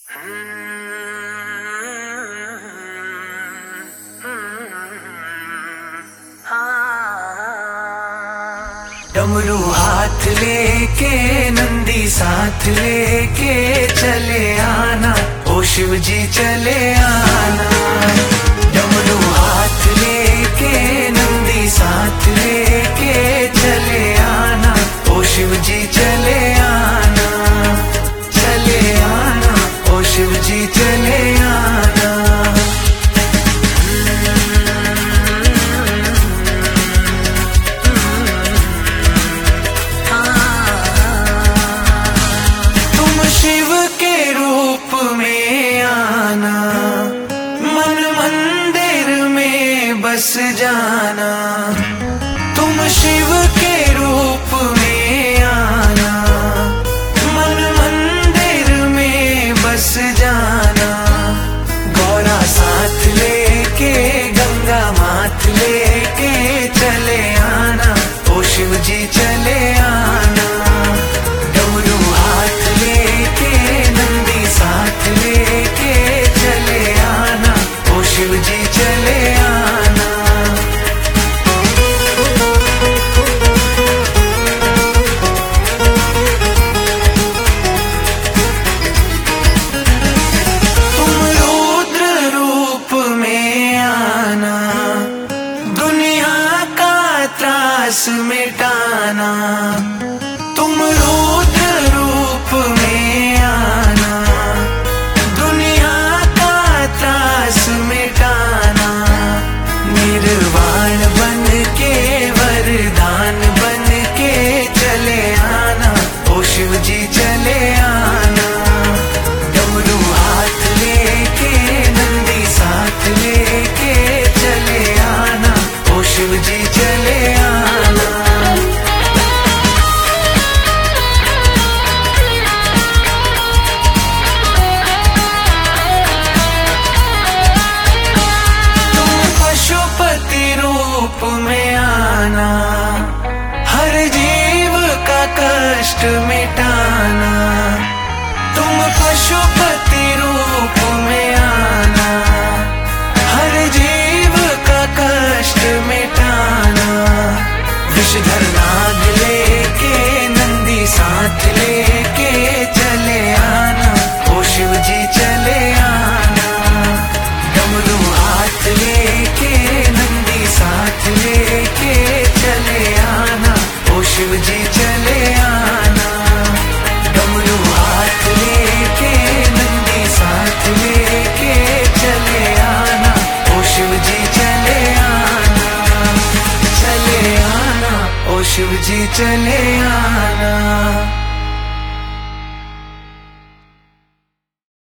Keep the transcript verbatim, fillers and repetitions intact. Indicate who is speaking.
Speaker 1: डमरू हाथ लेके नंदी साथ लेके चले आना, ओ शिव जी चले आना। डमरू हाथ लेके नंदी साथ लेके चले आना, ओ शिव जी चले आना, चले आना, ओ शिव जी चले आना। शिव के रूप में आना, मन मंदिर में बस जाना। तुम शिव के रूप में आना, मन मंदिर में बस जाना। गौरा साथ लेके गंगा माथ लेके चले आना, ओ शिव जी चले आना। डमरू हाथ लेके नंदी साथ लेके चले आना, ओ शिव जी चले आना। तुम रुद्र रूप में आना, दुनिया का त्रास मिटाना। तुम रुद्र रूप में आना, दुनिया का त्रास मिटाना। निर्वाण बन के वरदान बन के चले आना, ओ शिव जी चले आना। डमरू हाथ लेके नंदी साथ लेके चले आना, ओ शिव जी चले आना। रूप में आना, हर जीव का कष्ट मिटाना। तुम पशुपति रूप में आना, हर जीव का कष्ट मिटाना। विषधर नाग लेके नंदी साथ लेके चले आना, ओ शिव जी चले आना। डमरू हाथ लेके नंदी साथ लेके चले आना, ओ शिव जी चले आना। डमरू हाथ लेके नंदी साथ लेके चले आना, ओ शिव जी चले आना, चले आना, ओ शिव जी चले आना।